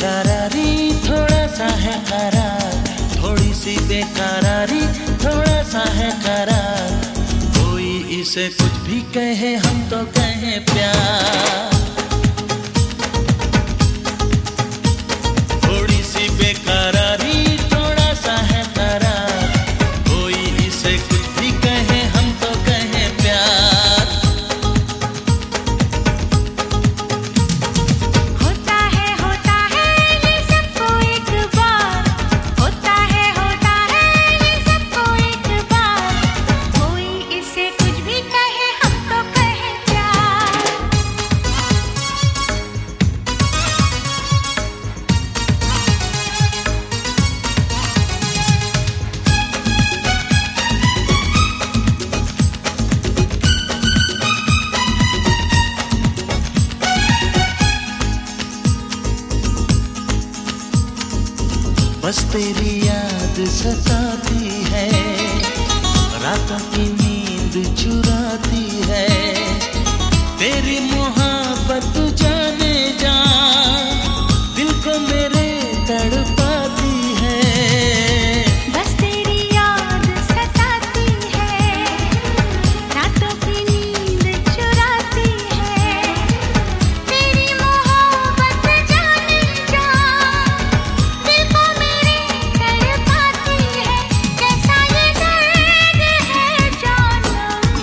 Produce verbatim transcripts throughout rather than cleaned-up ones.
बेकरारी थोड़ा सा है करार, थोड़ी सी बेकरारी थोड़ा सा है करार। कोई इसे कुछ भी कहे हम तो कहें प्यार। थोड़ी सी बेकरारी थोड़ा सा है करार, कोई इसे कुछ भी कहे हम तो कहें प्यार। होता है होता है ये सबको एक बार, होता है होता है ये सबको एक बार। कोई इसे कुछ भी कहे हम तो कहें प्यार। बस तेरी याद सताती है, रातों की नींद चुराती है। तेरी मोहब्बत जाने जा दिल को मेरे तड़पाती है। बस तेरी याद सताती है, रातों की नींद चुराती है। तेरी मोहब्बत जाने जा दिल को मेरे तड़पाती है। कैसा ये दर्द है जानम,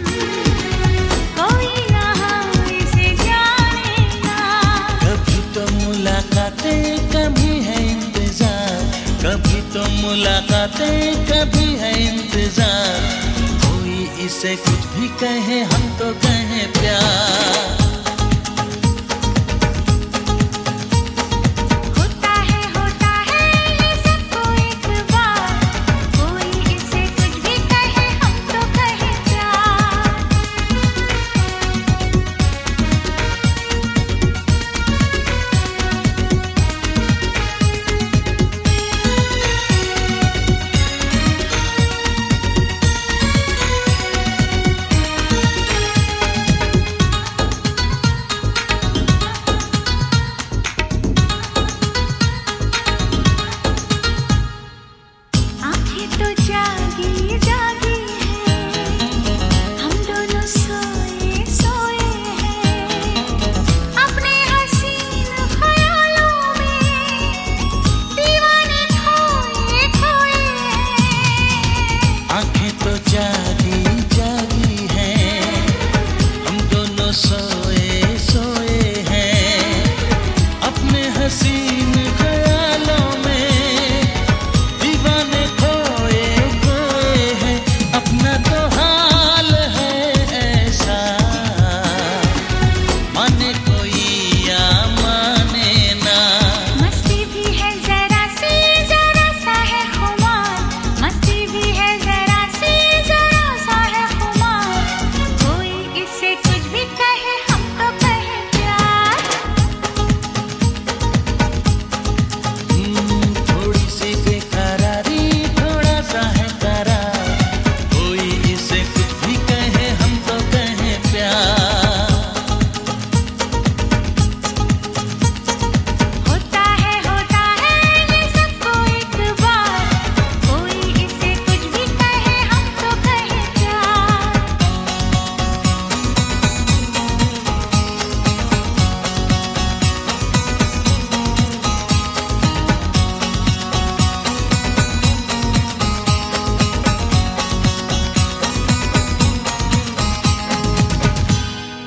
कोई यहाँ इसे जानेगा। कभी तो मुलाकातें कभी है इंतजार, कभी तो मुलाकातें कभी है इंतजार। कोई इसे कुछ भी कहे हम तो कहें प्यार।